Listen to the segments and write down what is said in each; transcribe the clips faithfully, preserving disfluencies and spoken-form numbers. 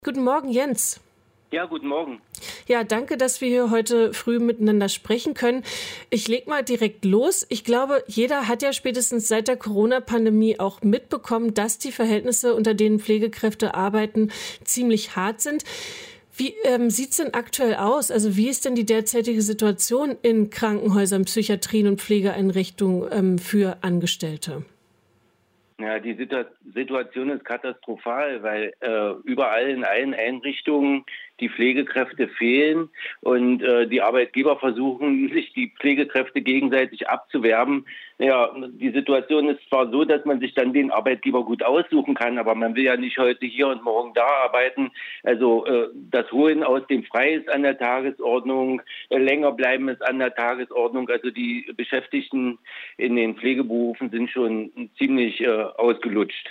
Guten Morgen, Jens. Ja, guten Morgen. Ja, danke, dass wir hier heute früh miteinander sprechen können. Ich leg mal direkt los. Ich glaube, jeder hat ja spätestens seit der Corona-Pandemie auch mitbekommen, dass die Verhältnisse, unter denen Pflegekräfte arbeiten, ziemlich hart sind. Wie ähm, sieht es denn aktuell aus? Also wie ist denn die derzeitige Situation in Krankenhäusern, Psychiatrien und Pflegeeinrichtungen ähm, für Angestellte? Ja, die Situ- Situation ist katastrophal, weil äh, überall in allen Einrichtungen die Pflegekräfte fehlen und äh, die Arbeitgeber versuchen, sich die Pflegekräfte gegenseitig abzuwerben. Ja, die Situation ist zwar so, dass man sich dann den Arbeitgeber gut aussuchen kann, aber man will ja nicht heute hier und morgen da arbeiten. Also äh, das Holen aus dem Frei ist an der Tagesordnung, äh, länger bleiben ist an der Tagesordnung. Also die Beschäftigten in den Pflegeberufen sind schon ziemlich äh, ausgelutscht.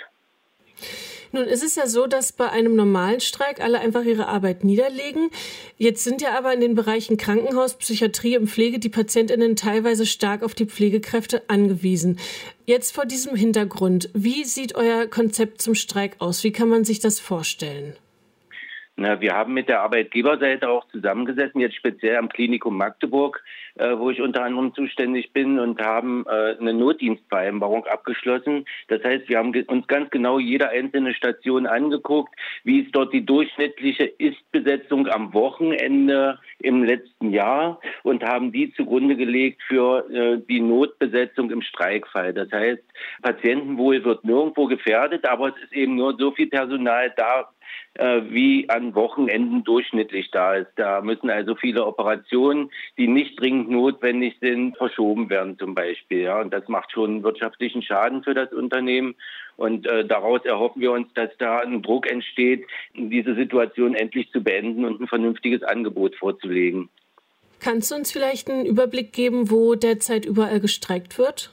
Nun ist es ja so, dass bei einem normalen Streik alle einfach ihre Arbeit niederlegen. Jetzt sind ja aber in den Bereichen Krankenhaus, Psychiatrie und Pflege die PatientInnen teilweise stark auf die Pflegekräfte angewiesen. Jetzt vor diesem Hintergrund, wie sieht euer Konzept zum Streik aus? Wie kann man sich das vorstellen? Na, wir haben mit der Arbeitgeberseite auch zusammengesessen, jetzt speziell am Klinikum Magdeburg, äh, wo ich unter anderem zuständig bin, und haben äh, eine Notdienstvereinbarung abgeschlossen. Das heißt, wir haben ge- uns ganz genau jede einzelne Station angeguckt, wie ist dort die durchschnittliche Ist-Besetzung am Wochenende im letzten Jahr, und haben die zugrunde gelegt für äh, die Notbesetzung im Streikfall. Das heißt, Patientenwohl wird nirgendwo gefährdet, aber es ist eben nur so viel Personal da, wie an Wochenenden durchschnittlich da ist. Da müssen also viele Operationen, die nicht dringend notwendig sind, verschoben werden zum Beispiel. Ja, und das macht schon wirtschaftlichen Schaden für das Unternehmen. Und äh, daraus erhoffen wir uns, dass da ein Druck entsteht, diese Situation endlich zu beenden und ein vernünftiges Angebot vorzulegen. Kannst du uns vielleicht einen Überblick geben, wo derzeit überall gestreikt wird?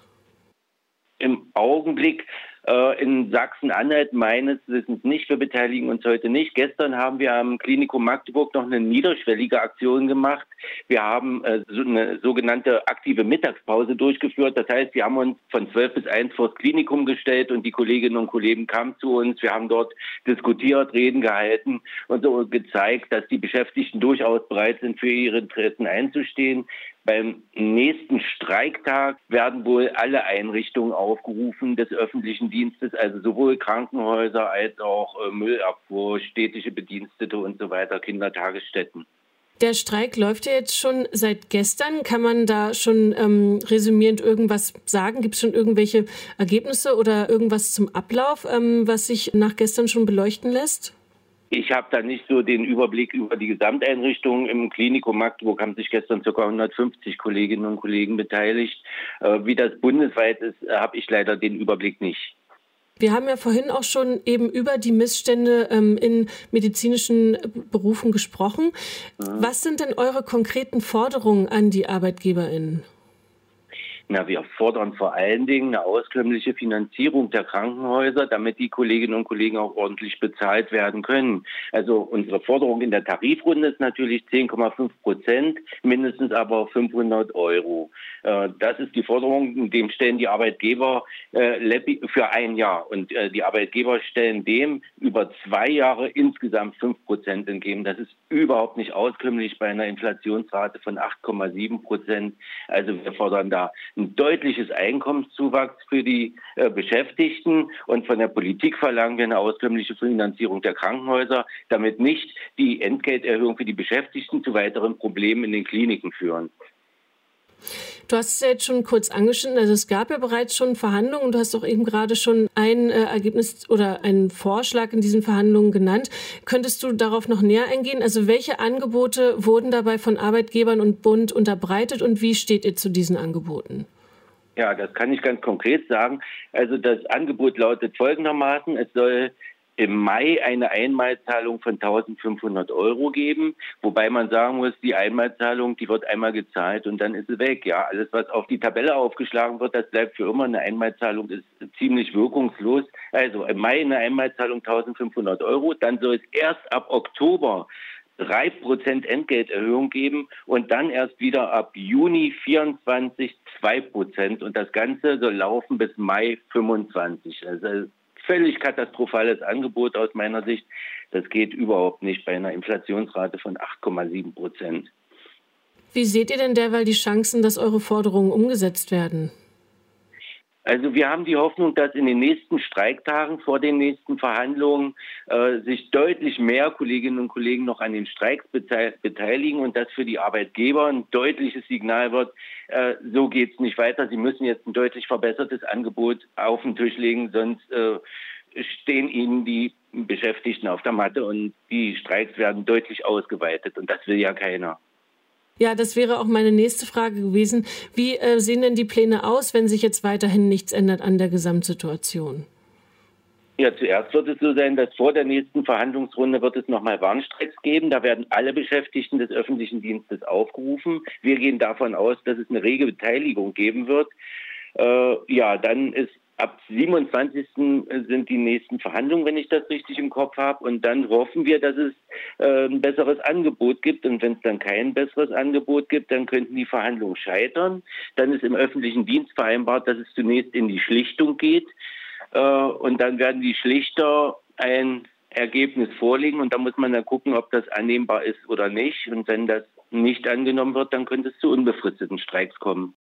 Im Augenblick äh, in Sachsen-Anhalt meines Wissens nicht. Wir beteiligen uns heute nicht. Gestern haben wir am Klinikum Magdeburg noch eine niederschwellige Aktion gemacht. Wir haben äh, so eine sogenannte aktive Mittagspause durchgeführt. Das heißt, wir haben uns von zwölf bis eins vor das Klinikum gestellt und die Kolleginnen und Kollegen kamen zu uns. Wir haben dort diskutiert, Reden gehalten und so gezeigt, dass die Beschäftigten durchaus bereit sind, für ihre Interessen einzustehen. Beim nächsten Streiktag werden wohl alle Einrichtungen aufgerufen des öffentlichen Dienstes, also sowohl Krankenhäuser als auch äh, Müllabfuhr, städtische Bedienstete und so weiter, Kindertagesstätten. Der Streik läuft ja jetzt schon seit gestern. Kann man da schon ähm, resümierend irgendwas sagen? Gibt es schon irgendwelche Ergebnisse oder irgendwas zum Ablauf, ähm, was sich nach gestern schon beleuchten lässt? Ich habe da nicht so den Überblick über die Gesamteinrichtung. Im Klinikum Magdeburg haben sich gestern ca. hundertfünfzig Kolleginnen und Kollegen beteiligt. Äh, wie das bundesweit ist, habe ich leider den Überblick nicht. Wir haben ja vorhin auch schon eben über die Missstände ähm, in medizinischen Berufen gesprochen. Mhm. Was sind denn eure konkreten Forderungen an die ArbeitgeberInnen? Na, wir fordern vor allen Dingen eine auskömmliche Finanzierung der Krankenhäuser, damit die Kolleginnen und Kollegen auch ordentlich bezahlt werden können. Also unsere Forderung in der Tarifrunde ist natürlich zehn Komma fünf Prozent, mindestens aber fünfhundert Euro. Das ist die Forderung, dem stellen die Arbeitgeber für ein Jahr. Und die Arbeitgeber stellen dem über zwei Jahre insgesamt fünf Prozent entgegen. Das ist überhaupt nicht auskömmlich bei einer Inflationsrate von acht Komma sieben Prozent. Also wir fordern da ein deutliches Einkommenszuwachs für die äh, Beschäftigten, und von der Politik verlangen wir eine auskömmliche Finanzierung der Krankenhäuser, damit nicht die Entgelterhöhung für die Beschäftigten zu weiteren Problemen in den Kliniken führen. Du hast es ja jetzt schon kurz angeschnitten, also es gab ja bereits schon Verhandlungen und du hast auch eben gerade schon ein äh, Ergebnis oder einen Vorschlag in diesen Verhandlungen genannt. Könntest du darauf noch näher eingehen? Also welche Angebote wurden dabei von Arbeitgebern und Bund unterbreitet und wie steht ihr zu diesen Angeboten? Ja, das kann ich ganz konkret sagen. Also das Angebot lautet folgendermaßen: Es soll im Mai eine Einmalzahlung von eintausendfünfhundert Euro geben, wobei man sagen muss, die Einmalzahlung, die wird einmal gezahlt und dann ist sie weg. Ja, alles, was auf die Tabelle aufgeschlagen wird, das bleibt für immer. Eine Einmalzahlung ist ziemlich wirkungslos. Also im Mai eine Einmalzahlung eintausendfünfhundert Euro, dann soll es erst ab Oktober drei Prozent Entgelterhöhung geben und dann erst wieder ab Juni vierundzwanzig zwei Prozent, und das Ganze soll laufen bis Mai fünfundzwanzig. Also völlig katastrophales Angebot aus meiner Sicht. Das geht überhaupt nicht bei einer Inflationsrate von acht Komma sieben Prozent. Wie seht ihr denn derweil die Chancen, dass eure Forderungen umgesetzt werden? Also wir haben die Hoffnung, dass in den nächsten Streiktagen vor den nächsten Verhandlungen äh, sich deutlich mehr Kolleginnen und Kollegen noch an den Streiks beteiligen und dass für die Arbeitgeber ein deutliches Signal wird, äh, so geht es nicht weiter. Sie müssen jetzt ein deutlich verbessertes Angebot auf den Tisch legen, sonst äh, stehen ihnen die Beschäftigten auf der Matte und die Streiks werden deutlich ausgeweitet und das will ja keiner. Ja, das wäre auch meine nächste Frage gewesen. Wie äh, sehen denn die Pläne aus, wenn sich jetzt weiterhin nichts ändert an der Gesamtsituation? Ja, zuerst wird es so sein, dass vor der nächsten Verhandlungsrunde wird es nochmal Warnstreiks geben. Da werden alle Beschäftigten des öffentlichen Dienstes aufgerufen. Wir gehen davon aus, dass es eine rege Beteiligung geben wird. Äh, ja, dann ist ab siebenundzwanzigsten sind die nächsten Verhandlungen, wenn ich das richtig im Kopf habe. Und dann hoffen wir, dass es äh, ein besseres Angebot gibt. Und wenn es dann kein besseres Angebot gibt, dann könnten die Verhandlungen scheitern. Dann ist im öffentlichen Dienst vereinbart, dass es zunächst in die Schlichtung geht. Äh, und dann werden die Schlichter ein Ergebnis vorlegen. Und da muss man dann gucken, ob das annehmbar ist oder nicht. Und wenn das nicht angenommen wird, dann könnte es zu unbefristeten Streiks kommen.